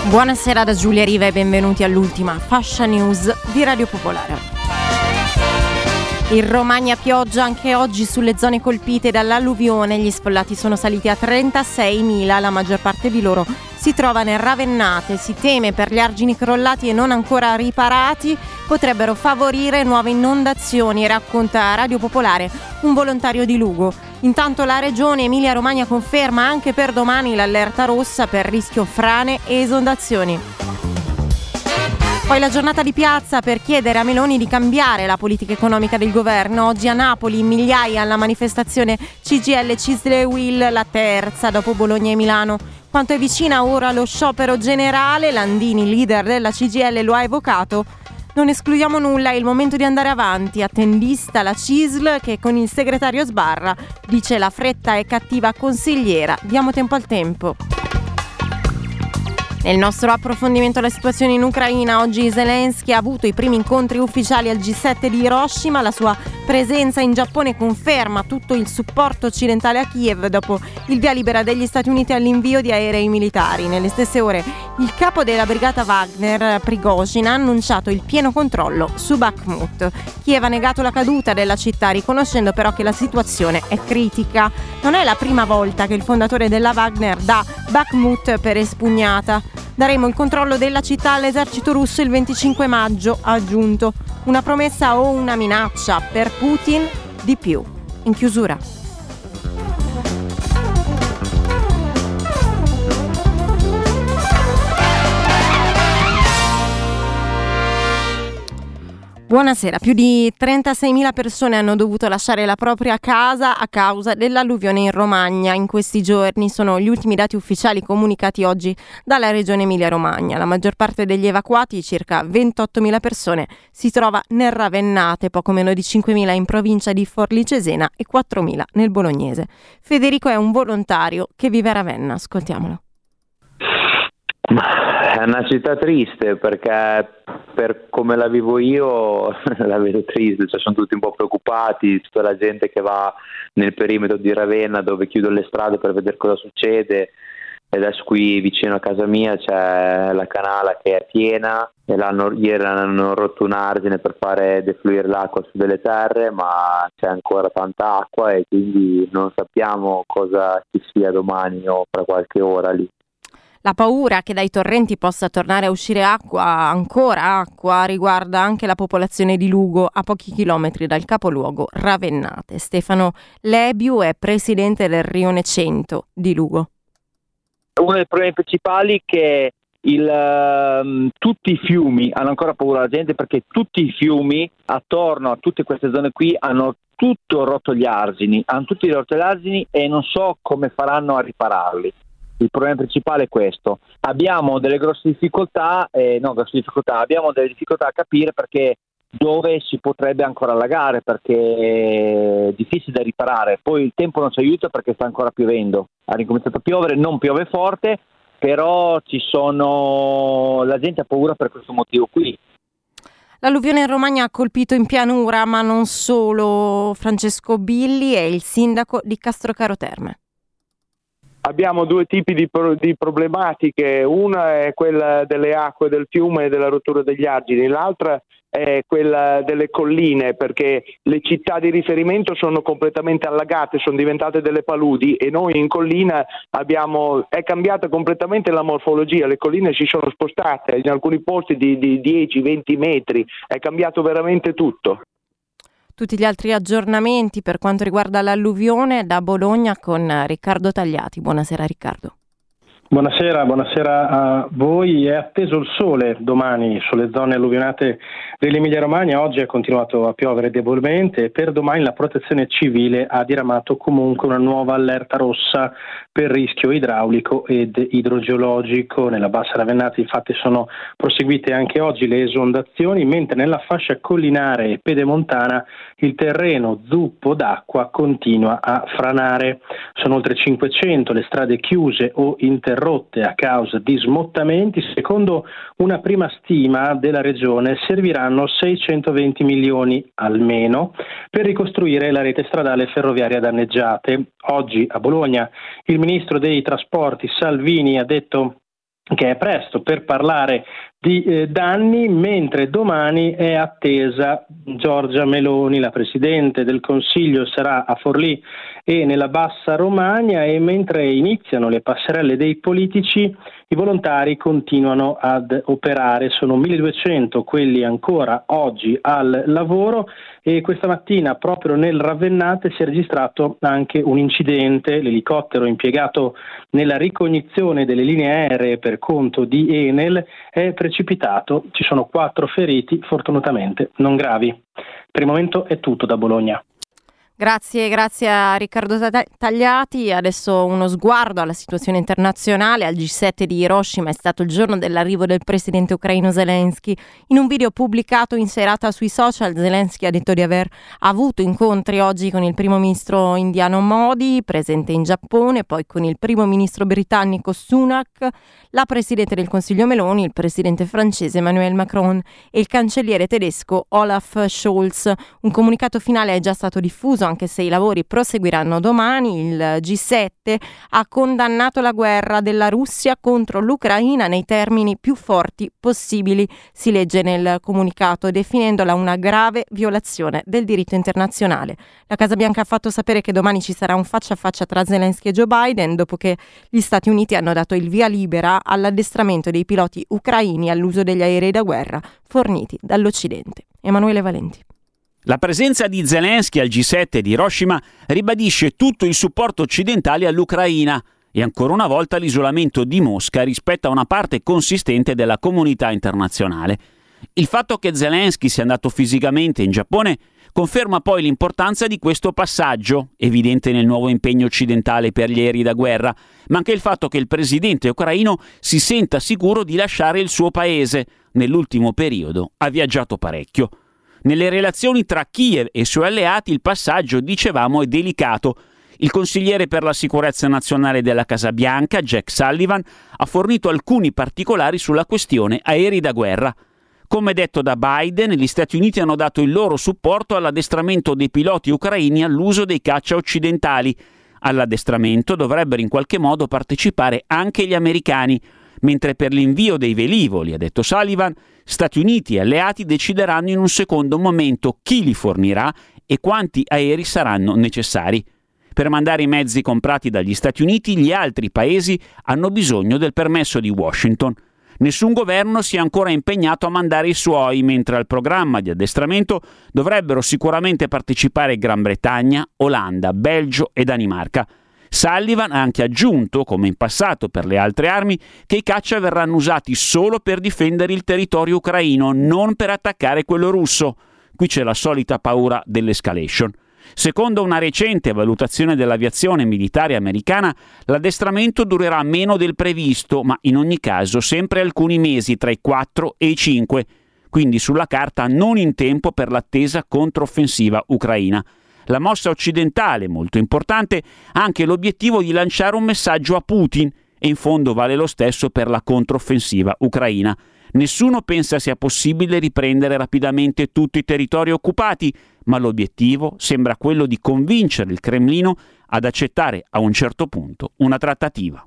Buonasera da Giulia Riva e benvenuti all'ultima Fascia News di Radio Popolare. In Romagna pioggia anche oggi sulle zone colpite dall'alluvione. Gli sfollati sono saliti a 36.000, la maggior parte di loro si trova nel Ravennate. Si teme per gli argini crollati e non ancora riparati potrebbero favorire nuove inondazioni, racconta a Radio Popolare un volontario di Lugo. Intanto la regione Emilia-Romagna conferma anche per domani l'allerta rossa per rischio frane e esondazioni. Poi la giornata di piazza per chiedere a Meloni di cambiare la politica economica del governo. Oggi a Napoli migliaia alla manifestazione CGIL CISL e UIL, la terza dopo Bologna e Milano. Quanto è vicina ora lo sciopero generale, Landini, leader della CGIL, lo ha evocato. Non escludiamo nulla, è il momento di andare avanti. Attendista la CISL che con il segretario sbarra, dice la fretta è cattiva consigliera, diamo tempo al tempo. Nel nostro approfondimento alla situazione in Ucraina, oggi Zelensky ha avuto i primi incontri ufficiali al G7 di Hiroshima. La sua presenza in Giappone conferma tutto il supporto occidentale a Kiev dopo il via libera degli Stati Uniti all'invio di aerei militari. Nelle stesse ore il capo della brigata Wagner, Prigozhin, ha annunciato il pieno controllo su Bakhmut. Kiev ha negato la caduta della città, riconoscendo però che la situazione è critica. Non è la prima volta che il fondatore della Wagner dà Bakhmut per espugnata. Daremo il controllo della città all'esercito russo il 25 maggio, ha aggiunto. Una promessa o una minaccia per Putin? Di più. In chiusura. Buonasera, più di 36.000 persone hanno dovuto lasciare la propria casa a causa dell'alluvione in Romagna. In questi giorni sono gli ultimi dati ufficiali comunicati oggi dalla regione Emilia-Romagna. La maggior parte degli evacuati, circa 28.000 persone, si trova nel Ravennate, poco meno di 5.000 in provincia di Forlì Cesena e 4.000 nel Bolognese. Federico è un volontario che vive a Ravenna, ascoltiamolo. È una città triste perché per come la vivo io la vedo triste, cioè sono tutti un po' preoccupati, tutta la gente che va nel perimetro di Ravenna dove chiudono le strade per vedere cosa succede. E adesso qui vicino a casa mia c'è la canala che è piena e ieri hanno rotto un argine per fare defluire l'acqua su delle terre, ma c'è ancora tanta acqua e quindi non sappiamo cosa ci sia domani o fra qualche ora lì. La paura che dai torrenti possa tornare a uscire ancora acqua, riguarda anche la popolazione di Lugo, a pochi chilometri dal capoluogo Ravennate. Stefano Lebiu è presidente del Rione 100 di Lugo. Uno dei problemi principali è che tutti i fiumi hanno ancora paura la gente, perché tutti i fiumi attorno a tutte queste zone qui hanno tutto rotto gli argini, e non so come faranno a ripararli. Il problema principale è questo. Abbiamo delle grosse difficoltà, abbiamo delle difficoltà a capire perché dove si potrebbe ancora allagare, perché è difficile da riparare. Poi il tempo non ci aiuta perché sta ancora piovendo. Ha ricominciato a piovere, non piove forte, però la gente ha paura per questo motivo qui. L'alluvione in Romagna ha colpito in pianura, ma non solo. Francesco Billi è il sindaco di Castrocaro Terme. Abbiamo due tipi di problematiche, una è quella delle acque del fiume e della rottura degli argini, l'altra è quella delle colline, perché le città di riferimento sono completamente allagate, sono diventate delle paludi e noi in collina è cambiata completamente la morfologia, le colline si sono spostate in alcuni posti di 10-20 metri, è cambiato veramente tutto. Tutti gli altri aggiornamenti per quanto riguarda l'alluvione da Bologna con Riccardo Tagliati. Buonasera Riccardo. Buonasera a voi. È atteso il sole domani sulle zone alluvionate dell'Emilia Romagna. Oggi è continuato a piovere debolmente e per domani la Protezione Civile ha diramato comunque una nuova allerta rossa per rischio idraulico ed idrogeologico. Nella bassa Ravennate infatti sono proseguite anche oggi le esondazioni, mentre nella fascia collinare e pedemontana il terreno zuppo d'acqua continua a franare. Sono oltre 500 le strade chiuse o interrotte a causa di smottamenti. Secondo una prima stima della regione serviranno 620 milioni almeno per ricostruire la rete stradale e ferroviaria danneggiate. Oggi a Bologna il ministro dei trasporti Salvini ha detto che è presto per parlare di danni, mentre domani è attesa Giorgia Meloni, la Presidente del Consiglio, sarà a Forlì e nella Bassa Romagna, e mentre iniziano le passerelle dei politici, i volontari continuano ad operare. Sono 1200 quelli ancora oggi al lavoro, e questa mattina proprio nel Ravennate si è registrato anche un incidente. L'elicottero impiegato nella ricognizione delle linee aeree per conto di Enel è precipitato. Ci sono 4 feriti, fortunatamente non gravi. Per il momento è tutto da Bologna. Grazie a Riccardo Tagliati. Adesso uno sguardo alla situazione internazionale. Al G7 di Hiroshima è stato il giorno dell'arrivo del presidente ucraino Zelensky. In un video pubblicato in serata sui social, Zelensky ha detto di aver avuto incontri oggi con il primo ministro indiano Modi, presente in Giappone, poi con il primo ministro britannico Sunak, la presidente del Consiglio Meloni, il presidente francese Emmanuel Macron e il cancelliere tedesco Olaf Scholz. Un comunicato finale è già stato diffuso, anche se i lavori proseguiranno domani. Il G7 ha condannato la guerra della Russia contro l'Ucraina nei termini più forti possibili, si legge nel comunicato, definendola una grave violazione del diritto internazionale. La Casa Bianca ha fatto sapere che domani ci sarà un faccia a faccia tra Zelensky e Joe Biden, dopo che gli Stati Uniti hanno dato il via libera all'addestramento dei piloti ucraini all'uso degli aerei da guerra forniti dall'Occidente. Emanuele Valenti. La presenza di Zelensky al G7 di Hiroshima ribadisce tutto il supporto occidentale all'Ucraina e ancora una volta l'isolamento di Mosca rispetto a una parte consistente della comunità internazionale. Il fatto che Zelensky sia andato fisicamente in Giappone conferma poi l'importanza di questo passaggio, evidente nel nuovo impegno occidentale per gli aerei da guerra, ma anche il fatto che il presidente ucraino si senta sicuro di lasciare il suo paese. Nell'ultimo periodo ha viaggiato parecchio. Nelle relazioni tra Kiev e i suoi alleati il passaggio, dicevamo, è delicato. Il consigliere per la sicurezza nazionale della Casa Bianca, Jack Sullivan, ha fornito alcuni particolari sulla questione aerei da guerra. Come detto da Biden, gli Stati Uniti hanno dato il loro supporto all'addestramento dei piloti ucraini all'uso dei caccia occidentali. All'addestramento dovrebbero in qualche modo partecipare anche gli americani, mentre per l'invio dei velivoli, ha detto Sullivan, Stati Uniti e alleati decideranno in un secondo momento chi li fornirà e quanti aerei saranno necessari. Per mandare i mezzi comprati dagli Stati Uniti, gli altri paesi hanno bisogno del permesso di Washington. Nessun governo si è ancora impegnato a mandare i suoi, mentre al programma di addestramento dovrebbero sicuramente partecipare Gran Bretagna, Olanda, Belgio e Danimarca. Sullivan ha anche aggiunto, come in passato per le altre armi, che i caccia verranno usati solo per difendere il territorio ucraino, non per attaccare quello russo. Qui c'è la solita paura dell'escalation. Secondo una recente valutazione dell'aviazione militare americana, l'addestramento durerà meno del previsto, ma in ogni caso sempre alcuni mesi, tra i 4 e i 5, quindi sulla carta non in tempo per l'attesa controffensiva ucraina. La mossa occidentale, molto importante, ha anche l'obiettivo di lanciare un messaggio a Putin, e in fondo vale lo stesso per la controffensiva ucraina. Nessuno pensa sia possibile riprendere rapidamente tutti i territori occupati, ma l'obiettivo sembra quello di convincere il Cremlino ad accettare a un certo punto una trattativa.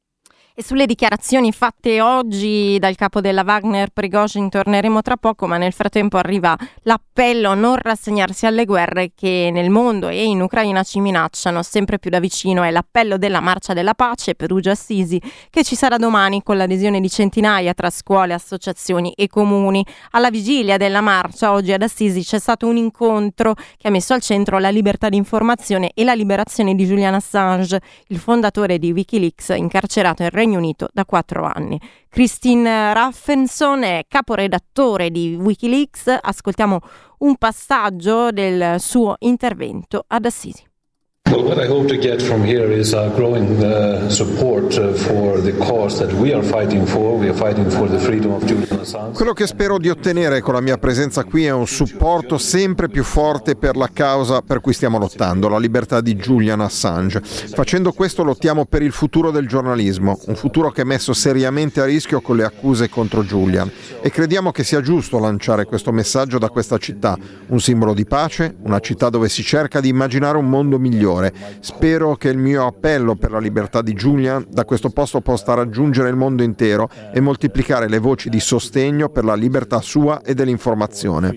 E sulle dichiarazioni fatte oggi dal capo della Wagner Prigozhin torneremo tra poco, ma nel frattempo arriva l'appello a non rassegnarsi alle guerre che nel mondo e in Ucraina ci minacciano sempre più da vicino. È l'appello della Marcia della Pace Perugia-Assisi, che ci sarà domani con l'adesione di centinaia tra scuole, associazioni e comuni. Alla vigilia della marcia oggi ad Assisi c'è stato un incontro che ha messo al centro la libertà di informazione e la liberazione di Julian Assange, il fondatore di Wikileaks, incarcerato in Regno Unito da 4 anni. Christine Raffenson è caporedattore di Wikileaks. Ascoltiamo un passaggio del suo intervento ad Assisi. Well, what I hope to get from here is a growing support for the cause that we are fighting for. We are fighting for the freedom of Julian Assange. Quello che spero di ottenere con la mia presenza qui è un supporto sempre più forte per la causa per cui stiamo lottando, la libertà di Julian Assange. Facendo questo lottiamo per il futuro del giornalismo, un futuro che è messo seriamente a rischio con le accuse contro Julian, e crediamo che sia giusto lanciare questo messaggio da questa città, un simbolo di pace, una città dove si cerca di immaginare un mondo migliore. superiore. Spero che il mio appello per la libertà di Julian da questo posto possa raggiungere il mondo intero e moltiplicare le voci di sostegno per la libertà sua e dell'informazione.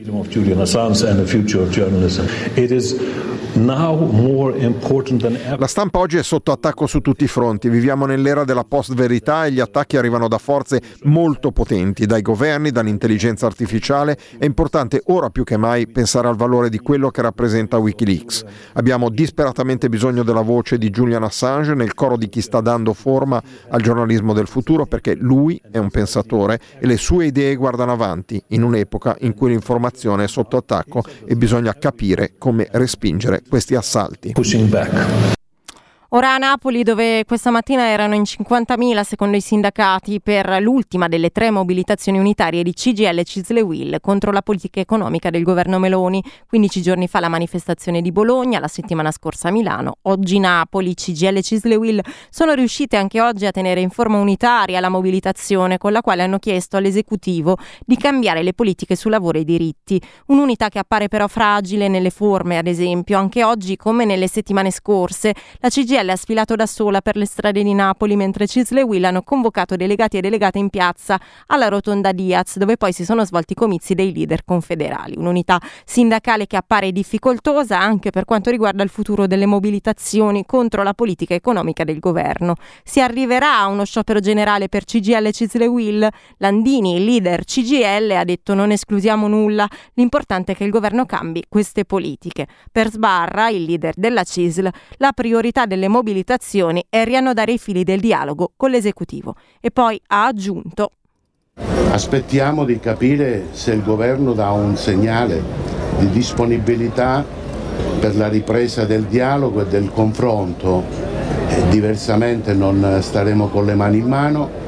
La stampa oggi è sotto attacco su tutti i fronti. Viviamo nell'era della post-verità e gli attacchi arrivano da forze molto potenti, dai governi, dall'intelligenza artificiale. È importante ora più che mai pensare al valore di quello che rappresenta Wikileaks. Abbiamo disperatamente bisogno della voce di Julian Assange nel coro di chi sta dando forma al giornalismo del futuro, perché lui è un pensatore e le sue idee guardano avanti in un'epoca in cui l'informazione è sotto attacco e bisogna capire come respingere questi assalti. Ora a Napoli, dove questa mattina erano in 50.000 secondo i sindacati per l'ultima delle 3 mobilitazioni unitarie di CGIL e CISL e UIL contro la politica economica del governo Meloni. 15 giorni fa la manifestazione di Bologna, la settimana scorsa a Milano, oggi Napoli. CGIL e CISL e UIL sono riuscite anche oggi a tenere in forma unitaria la mobilitazione, con la quale hanno chiesto all'esecutivo di cambiare le politiche su lavoro e diritti. Un'unità che appare però fragile nelle forme, ad esempio. Anche oggi, come nelle settimane scorse, la CGIL ha sfilato da sola per le strade di Napoli, mentre CISL e UIL hanno convocato delegati e delegate in piazza alla Rotonda Diaz, dove poi si sono svolti i comizi dei leader confederali. Un'unità sindacale che appare difficoltosa anche per quanto riguarda il futuro delle mobilitazioni contro la politica economica del governo. Si arriverà a uno sciopero generale per CGIL, CISL e UIL? Landini, il leader CGIL, ha detto: non esclusiamo nulla, l'importante è che il governo cambi queste politiche. Per Sbarra, il leader della CISL, la priorità delle mobilitazioni è riannodare i fili del dialogo con l'esecutivo. E poi ha aggiunto: aspettiamo di capire se il governo dà un segnale di disponibilità per la ripresa del dialogo e del confronto, diversamente non staremo con le mani in mano.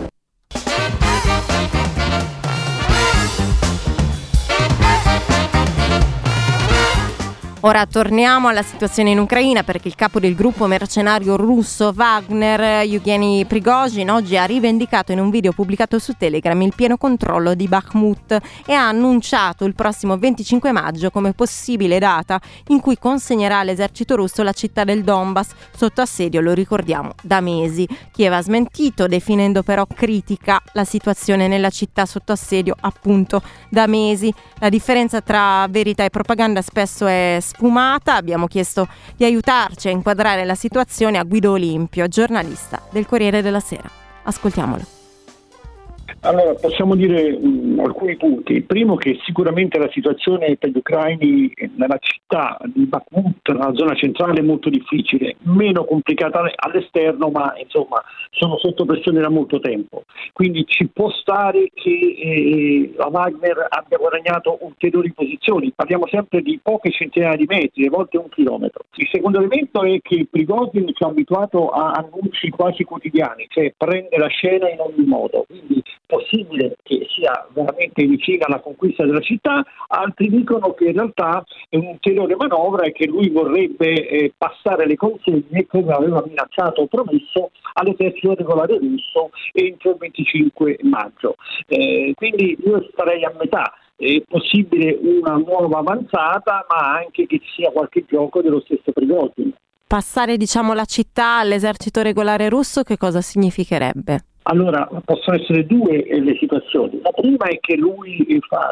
Ora torniamo alla situazione in Ucraina, perché il capo del gruppo mercenario russo Wagner, Yevgeny Prigozhin, oggi ha rivendicato in un video pubblicato su Telegram il pieno controllo di Bakhmut e ha annunciato il prossimo 25 maggio come possibile data in cui consegnerà all'esercito russo la città del Donbass, sotto assedio, lo ricordiamo, da mesi. Kiev ha smentito, definendo però critica la situazione nella città sotto assedio appunto da mesi. La differenza tra verità e propaganda spesso è sfumata. Abbiamo chiesto di aiutarci a inquadrare la situazione a Guido Olimpio, giornalista del Corriere della Sera. Ascoltiamolo. Allora, possiamo dire alcuni punti. Il primo, che sicuramente la situazione per gli ucraini nella città di Bakhmut, nella zona centrale, è molto difficile, meno complicata all'esterno, ma insomma sono sotto pressione da molto tempo. Quindi ci può stare che la Wagner abbia guadagnato ulteriori posizioni. Parliamo sempre di poche centinaia di metri, a volte 1 chilometro. Il secondo elemento è che Prigozhin ci ha abituato a annunci quasi quotidiani, cioè prende la scena in ogni modo. Quindi possibile che sia veramente vicina alla conquista della città, altri dicono che in realtà è un'ulteriore manovra e che lui vorrebbe passare le consegne, come aveva minacciato o promesso, all'esercito regolare russo entro il 25 maggio. Quindi io starei a metà. È possibile una nuova avanzata, ma anche che ci sia qualche gioco dello stesso Prigozhin. Passare, la città all'esercito regolare russo, che cosa significherebbe? Allora, possono essere 2 le situazioni. La prima è che lui fa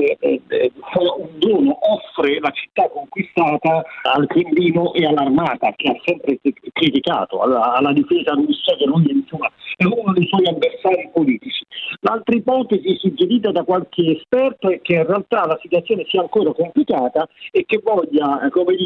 un dono, offre la città conquistata al Cremlino e all'armata, che ha sempre criticato, alla difesa russa, che lui è uno dei suoi avversari politici. L'altra ipotesi suggerita da qualche esperto è che in realtà la situazione sia ancora complicata e che voglia,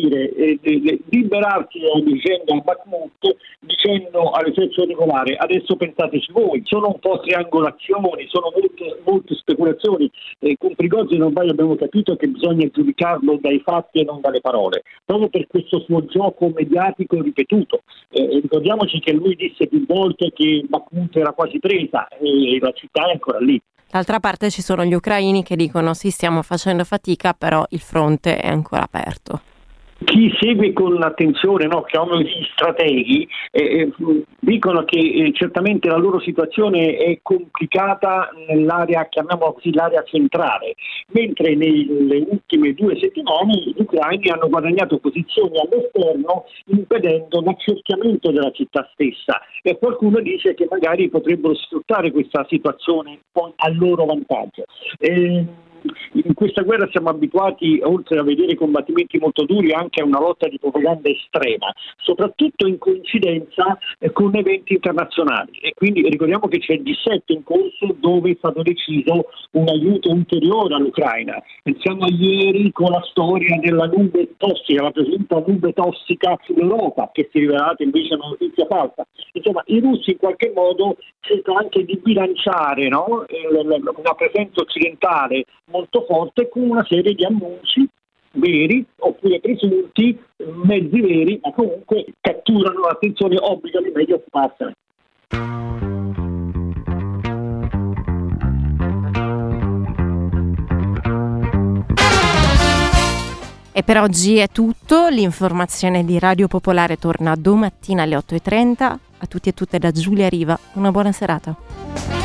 liberarsi dalla vicenda a Bakhmut, dicendo all'esercito regolare: adesso pensateci voi. Sono un po' triangolazioni, sono molte speculazioni. Con Prigozhin ormai abbiamo capito che bisogna giudicarlo dai fatti e non dalle parole, proprio per questo suo gioco mediatico ripetuto. Ricordiamoci che lui disse più volte che Bakhmut era quasi presa e la città è ancora lì. D'altra parte ci sono gli ucraini che dicono: sì, stiamo facendo fatica, però il fronte è ancora aperto. Chi segue con attenzione, no, chiamiamoli gli strateghi, dicono che certamente la loro situazione è complicata nell'area, chiamiamola così, l'area centrale, mentre nelle ultime 2 settimane gli ucraini hanno guadagnato posizioni all'esterno impedendo l'accerchiamento della città stessa, e qualcuno dice che magari potrebbero sfruttare questa situazione a loro vantaggio. In questa guerra siamo abituati, oltre a vedere combattimenti molto duri, anche a una lotta di propaganda estrema, soprattutto in coincidenza con eventi internazionali, e quindi ricordiamo che c'è il G7 in corso dove è stato deciso un aiuto ulteriore all'Ucraina. Pensiamo a ieri con la storia della nube tossica, la presunta nube tossica sull'Europa, che si è rivelata invece una notizia falsa. Insomma, i russi in qualche modo cercano anche di bilanciare, no? Una presenza occidentale molto forte con una serie di annunci veri oppure presunti, mezzi veri, ma comunque catturano l'attenzione, obbligano i media a occuparsene. E per oggi è tutto. L'informazione di Radio Popolare torna domattina alle 8:30. A tutti e tutte da Giulia Riva. Una buona serata.